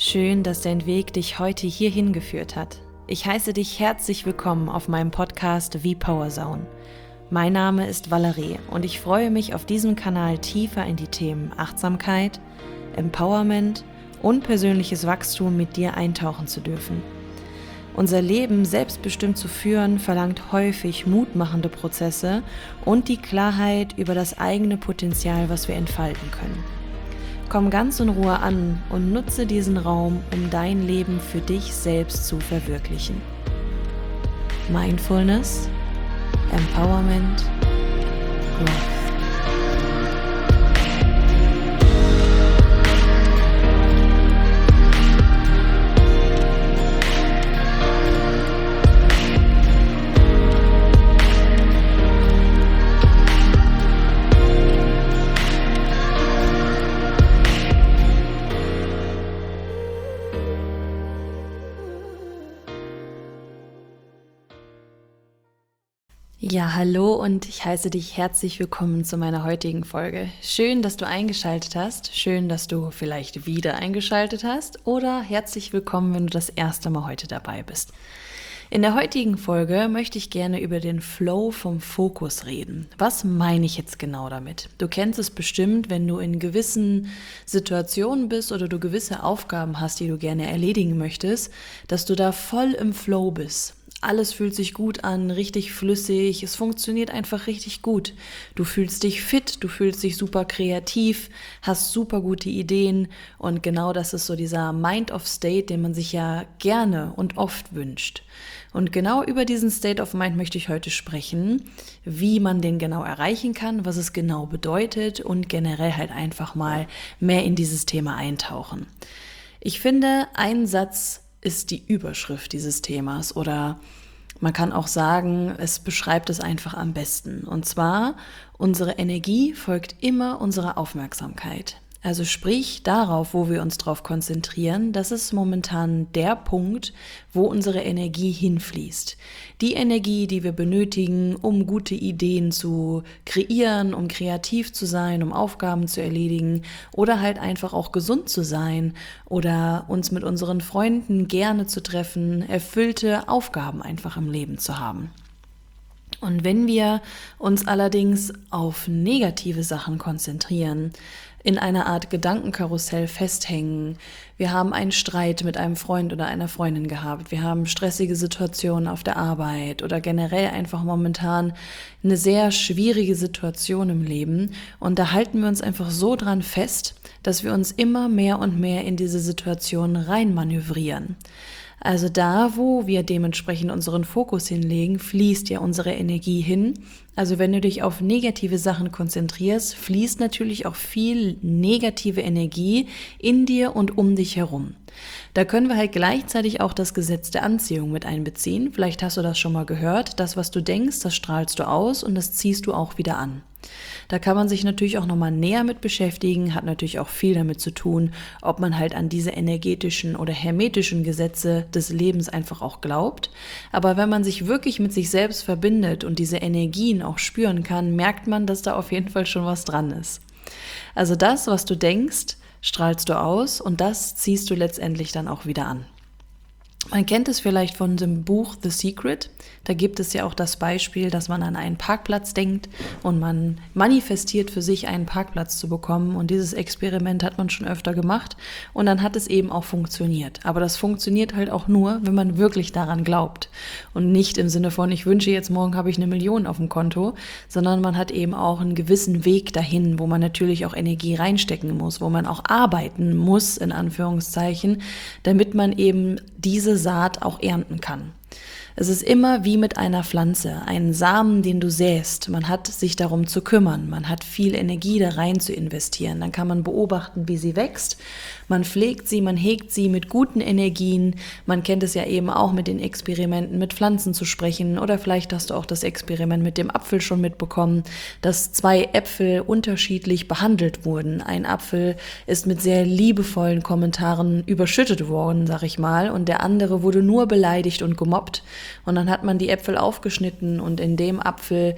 Schön, dass dein Weg dich heute hierhin geführt hat. Ich heiße dich herzlich willkommen auf meinem Podcast V-Power Zone. Mein Name ist Valerie und ich freue mich, auf diesem Kanal tiefer in die Themen Achtsamkeit, Empowerment und persönliches Wachstum mit dir eintauchen zu dürfen. Unser Leben selbstbestimmt zu führen, verlangt häufig mutmachende Prozesse und die Klarheit über das eigene Potenzial, was wir entfalten können. Komm ganz in Ruhe an und nutze diesen Raum, um dein Leben für dich selbst zu verwirklichen. Mindfulness, Empowerment, Growth. Ja, hallo und ich heiße dich herzlich willkommen zu meiner heutigen Folge. Schön, dass du eingeschaltet hast, schön, dass du vielleicht wieder eingeschaltet hast oder herzlich willkommen, wenn du das erste Mal heute dabei bist. In der heutigen Folge möchte ich gerne über den Flow vom Fokus reden. Was meine ich jetzt genau damit? Du kennst es bestimmt, wenn du in gewissen Situationen bist oder du gewisse Aufgaben hast, die du gerne erledigen möchtest, dass du da voll im Flow bist. Alles fühlt sich gut an, richtig flüssig, es funktioniert einfach richtig gut. Du fühlst dich fit, du fühlst dich super kreativ, hast super gute Ideen und genau das ist so dieser Mind-of-State, den man sich ja gerne und oft wünscht. Und genau über diesen State of Mind möchte ich heute sprechen, wie man den genau erreichen kann, was es genau bedeutet und generell halt einfach mal mehr in dieses Thema eintauchen. Ich finde, ein Satz ist die Überschrift dieses Themas oder man kann auch sagen, es beschreibt es einfach am besten. Und zwar, unsere Energie folgt immer unserer Aufmerksamkeit. Also sprich darauf, wo wir uns drauf konzentrieren, das ist momentan der Punkt, wo unsere Energie hinfließt. Die Energie, die wir benötigen, um gute Ideen zu kreieren, um kreativ zu sein, um Aufgaben zu erledigen oder halt einfach auch gesund zu sein oder uns mit unseren Freunden gerne zu treffen, erfüllte Aufgaben einfach im Leben zu haben. Und wenn wir uns allerdings auf negative Sachen konzentrieren, in einer Art Gedankenkarussell festhängen, wir haben einen Streit mit einem Freund oder einer Freundin gehabt, wir haben stressige Situationen auf der Arbeit oder generell einfach momentan eine sehr schwierige Situation im Leben und da halten wir uns einfach so dran fest, dass wir uns immer mehr und mehr in diese Situation reinmanövrieren. Also da, wo wir dementsprechend unseren Fokus hinlegen, fließt ja unsere Energie hin. Also wenn du dich auf negative Sachen konzentrierst, fließt natürlich auch viel negative Energie in dir und um dich herum. Da können wir halt gleichzeitig auch das Gesetz der Anziehung mit einbeziehen. Vielleicht hast du das schon mal gehört. Das, was du denkst, das strahlst du aus und das ziehst du auch wieder an. Da kann man sich natürlich auch nochmal näher mit beschäftigen, hat natürlich auch viel damit zu tun, ob man halt an diese energetischen oder hermetischen Gesetze des Lebens einfach auch glaubt. Aber wenn man sich wirklich mit sich selbst verbindet und diese Energien auch spüren kann, merkt man, dass da auf jeden Fall schon was dran ist. Also das, was du denkst, strahlst du aus und das ziehst du letztendlich dann auch wieder an. Man kennt es vielleicht von dem Buch The Secret. Da gibt es ja auch das Beispiel, dass man an einen Parkplatz denkt und man manifestiert für sich einen Parkplatz zu bekommen. Und dieses Experiment hat man schon öfter gemacht und dann hat es eben auch funktioniert. Aber das funktioniert halt auch nur, wenn man wirklich daran glaubt. Und nicht im Sinne von, ich wünsche jetzt morgen habe ich 1 Million auf dem Konto, sondern man hat eben auch einen gewissen Weg dahin, wo man natürlich auch Energie reinstecken muss, wo man auch arbeiten muss, in Anführungszeichen, damit man eben diese Saat auch ernten kann. Es ist immer wie mit einer Pflanze, einen Samen, den du säst. Man hat sich darum zu kümmern, man hat viel Energie da rein zu investieren. Dann kann man beobachten, wie sie wächst. Man pflegt sie, man hegt sie mit guten Energien. Man kennt es ja eben auch mit den Experimenten mit Pflanzen zu sprechen. Oder vielleicht hast du auch das Experiment mit dem Apfel schon mitbekommen, dass 2 Äpfel unterschiedlich behandelt wurden. Ein Apfel ist mit sehr liebevollen Kommentaren überschüttet worden, sag ich mal, und der andere wurde nur beleidigt und gemobbt. Und dann hat man die Äpfel aufgeschnitten und in dem Apfel,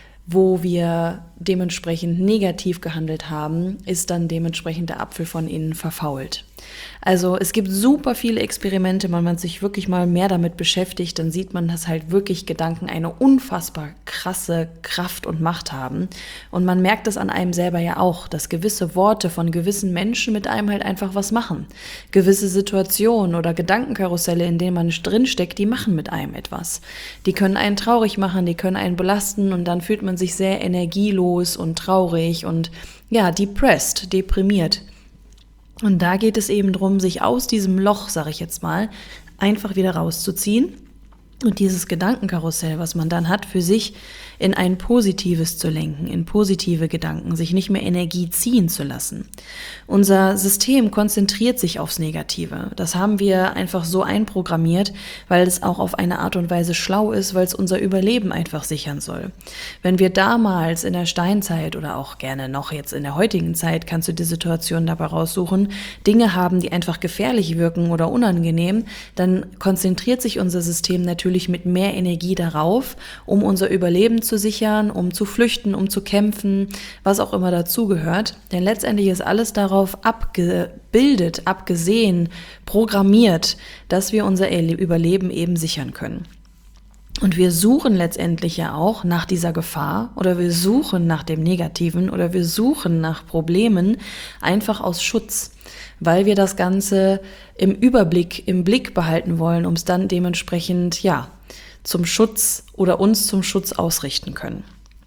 wo wir dementsprechend negativ gehandelt haben, ist dann dementsprechend der Apfel von innen verfault. Also es gibt super viele Experimente, wenn man sich wirklich mal mehr damit beschäftigt, dann sieht man, dass halt wirklich Gedanken eine unfassbar krasse Kraft und Macht haben. Und man merkt es an einem selber ja auch, dass gewisse Worte von gewissen Menschen mit einem halt einfach was machen. Gewisse Situationen oder Gedankenkarusselle, in denen man drinsteckt, die machen mit einem etwas. Die können einen traurig machen, die können einen belasten und dann fühlt man sich sehr energielos und traurig und ja, depressed, deprimiert. Und da geht es eben darum, sich aus diesem Loch, sage ich jetzt mal, einfach wieder rauszuziehen und dieses Gedankenkarussell, was man dann hat, für sich in ein Positives zu lenken, in positive Gedanken, sich nicht mehr Energie ziehen zu lassen. Unser System konzentriert sich aufs Negative. Das haben wir einfach so einprogrammiert, weil es auch auf eine Art und Weise schlau ist, weil es unser Überleben einfach sichern soll. Wenn wir damals in der Steinzeit oder auch gerne noch jetzt in der heutigen Zeit, kannst du die Situation dabei raussuchen, Dinge haben, die einfach gefährlich wirken oder unangenehm, dann konzentriert sich unser System natürlich mit mehr Energie darauf, um unser Überleben zu sichern, um zu flüchten, um zu kämpfen, was auch immer dazugehört. Denn letztendlich ist alles darauf abgebildet, abgesehen, programmiert, dass wir unser Überleben eben sichern können. Und wir suchen letztendlich ja auch nach dieser Gefahr oder wir suchen nach dem Negativen oder wir suchen nach Problemen einfach aus Schutz, weil wir das Ganze im Blick behalten wollen, um es dann dementsprechend, ja, zum Schutz oder uns zum Schutz ausrichten können.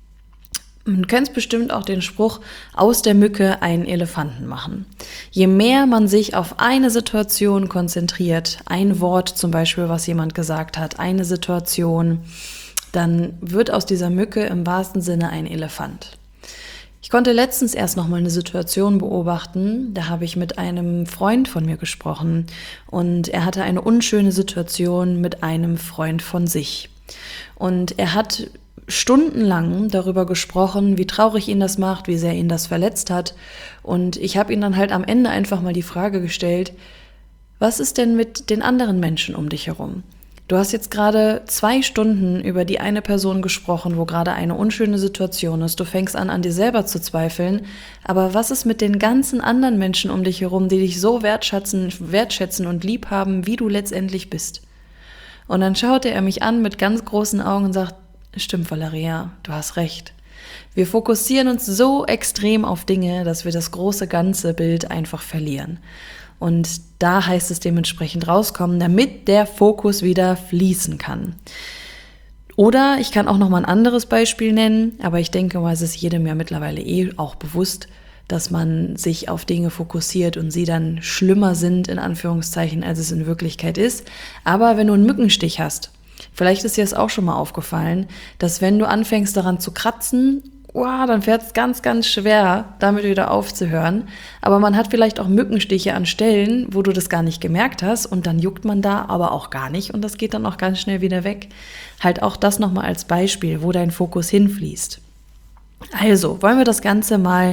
Man kennt bestimmt auch den Spruch, aus der Mücke einen Elefanten machen. Je mehr man sich auf eine Situation konzentriert, ein Wort zum Beispiel, was jemand gesagt hat, eine Situation, dann wird aus dieser Mücke im wahrsten Sinne ein Elefant. Ich konnte letztens erst noch mal eine Situation beobachten, da habe ich mit einem Freund von mir gesprochen und er hatte eine unschöne Situation mit einem Freund von sich. Und er hat stundenlang darüber gesprochen, wie traurig ihn das macht, wie sehr ihn das verletzt hat. Und ich habe ihn dann halt am Ende einfach mal die Frage gestellt, was ist denn mit den anderen Menschen um dich herum? Du hast jetzt gerade 2 Stunden über die eine Person gesprochen, wo gerade eine unschöne Situation ist. Du fängst an dir selber zu zweifeln. Aber was ist mit den ganzen anderen Menschen um dich herum, die dich so wertschätzen und lieb haben, wie du letztendlich bist? Und dann schaute er mich an mit ganz großen Augen und sagt, stimmt, Valeria, du hast recht. Wir fokussieren uns so extrem auf Dinge, dass wir das große ganze Bild einfach verlieren. Und da heißt es dementsprechend rauskommen, damit der Fokus wieder fließen kann. Oder ich kann auch noch mal ein anderes Beispiel nennen, aber ich denke mal, es ist jedem ja mittlerweile auch bewusst, dass man sich auf Dinge fokussiert und sie dann schlimmer sind, in Anführungszeichen, als es in Wirklichkeit ist. Aber wenn du einen Mückenstich hast, vielleicht ist dir das auch schon mal aufgefallen, dass wenn du anfängst daran zu kratzen, dann fährt es ganz, ganz schwer, damit wieder aufzuhören. Aber man hat vielleicht auch Mückenstiche an Stellen, wo du das gar nicht gemerkt hast und dann juckt man da aber auch gar nicht und das geht dann auch ganz schnell wieder weg. Halt auch das nochmal als Beispiel, wo dein Fokus hinfließt. Also, wollen wir das Ganze mal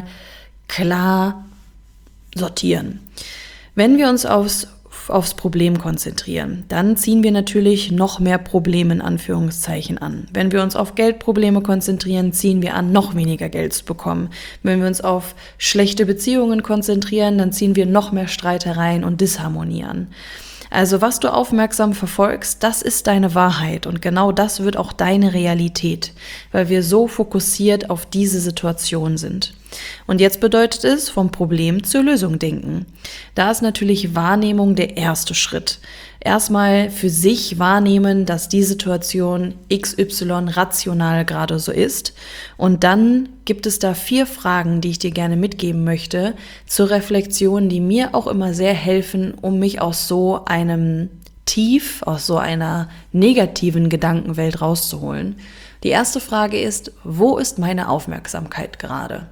klar sortieren. Wenn wir uns aufs Problem konzentrieren, dann ziehen wir natürlich noch mehr Probleme in Anführungszeichen an. Wenn wir uns auf Geldprobleme konzentrieren, ziehen wir an, noch weniger Geld zu bekommen. Wenn wir uns auf schlechte Beziehungen konzentrieren, dann ziehen wir noch mehr Streitereien und Disharmonie an. Also was du aufmerksam verfolgst, das ist deine Wahrheit und genau das wird auch deine Realität, weil wir so fokussiert auf diese Situation sind. Und jetzt bedeutet es, vom Problem zur Lösung denken. Da ist natürlich Wahrnehmung der erste Schritt. Erstmal für sich wahrnehmen, dass die Situation XY rational gerade so ist. Und dann gibt es da 4 Fragen, die ich dir gerne mitgeben möchte, zur Reflexion, die mir auch immer sehr helfen, um mich aus so einem Tief, aus so einer negativen Gedankenwelt rauszuholen. Die erste Frage ist, wo ist meine Aufmerksamkeit gerade?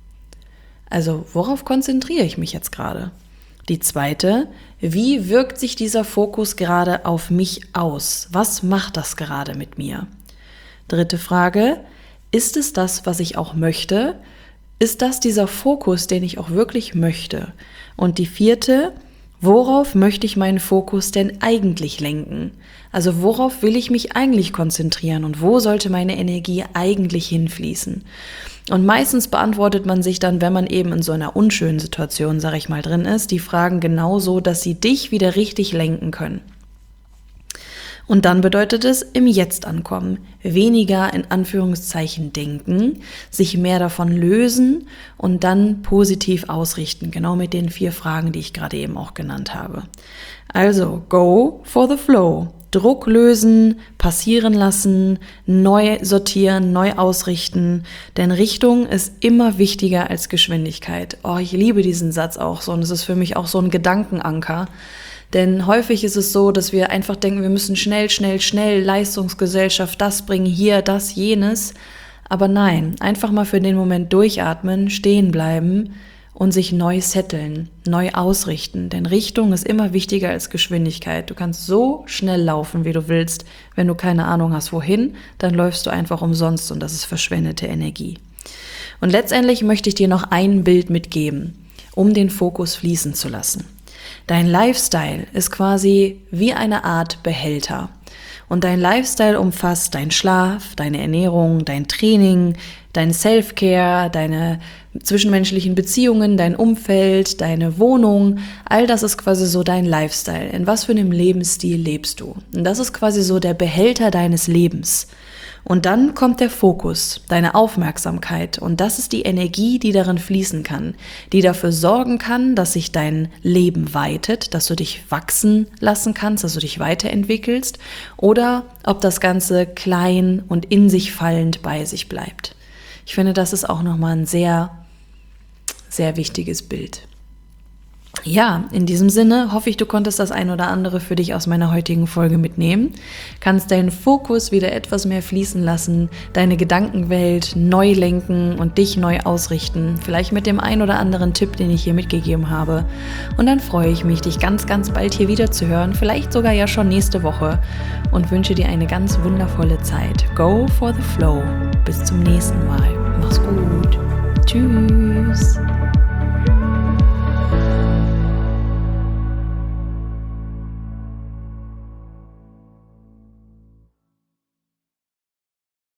Also, worauf konzentriere ich mich jetzt gerade? Die zweite, wie wirkt sich dieser Fokus gerade auf mich aus? Was macht das gerade mit mir? Dritte Frage, ist es das, was ich auch möchte? Ist das dieser Fokus, den ich auch wirklich möchte? Und die vierte, Worauf möchte ich meinen Fokus denn eigentlich lenken? Also worauf will ich mich eigentlich konzentrieren und wo sollte meine Energie eigentlich hinfließen? Und meistens beantwortet man sich dann, wenn man eben in so einer unschönen Situation, sag ich mal, drin ist, die Fragen genauso, dass sie dich wieder richtig lenken können. Und dann bedeutet es im Jetzt ankommen, weniger in Anführungszeichen denken, sich mehr davon lösen und dann positiv ausrichten, genau mit den 4 Fragen, die ich gerade eben auch genannt habe. Also go for the flow, Druck lösen, passieren lassen, neu sortieren, neu ausrichten, denn Richtung ist immer wichtiger als Geschwindigkeit. Oh, ich liebe diesen Satz auch so und es ist für mich auch so ein Gedankenanker. Denn häufig ist es so, dass wir einfach denken, wir müssen schnell, Leistungsgesellschaft, das bringen, hier, das, jenes. Aber nein, einfach mal für den Moment durchatmen, stehen bleiben und sich neu setteln, neu ausrichten. Denn Richtung ist immer wichtiger als Geschwindigkeit. Du kannst so schnell laufen, wie du willst. Wenn du keine Ahnung hast, wohin, dann läufst du einfach umsonst und das ist verschwendete Energie. Und letztendlich möchte ich dir noch ein Bild mitgeben, um den Fokus fließen zu lassen. Dein Lifestyle ist quasi wie eine Art Behälter. Und dein Lifestyle umfasst deinen Schlaf, deine Ernährung, dein Training, dein Self-Care, deine zwischenmenschlichen Beziehungen, dein Umfeld, deine Wohnung. All das ist quasi so dein Lifestyle. In was für einem Lebensstil lebst du? Und das ist quasi so der Behälter deines Lebens. Und dann kommt der Fokus, deine Aufmerksamkeit und das ist die Energie, die darin fließen kann, die dafür sorgen kann, dass sich dein Leben weitet, dass du dich wachsen lassen kannst, dass du dich weiterentwickelst oder ob das Ganze klein und in sich fallend bei sich bleibt. Ich finde, das ist auch nochmal ein sehr, sehr wichtiges Bild. Ja, in diesem Sinne hoffe ich, du konntest das ein oder andere für dich aus meiner heutigen Folge mitnehmen, kannst deinen Fokus wieder etwas mehr fließen lassen, deine Gedankenwelt neu lenken und dich neu ausrichten, vielleicht mit dem ein oder anderen Tipp, den ich hier mitgegeben habe. Und dann freue ich mich, dich ganz, ganz bald hier wieder zu hören, vielleicht sogar ja schon nächste Woche und wünsche dir eine ganz wundervolle Zeit. Go for the flow. Bis zum nächsten Mal. Mach's gut. Tschüss.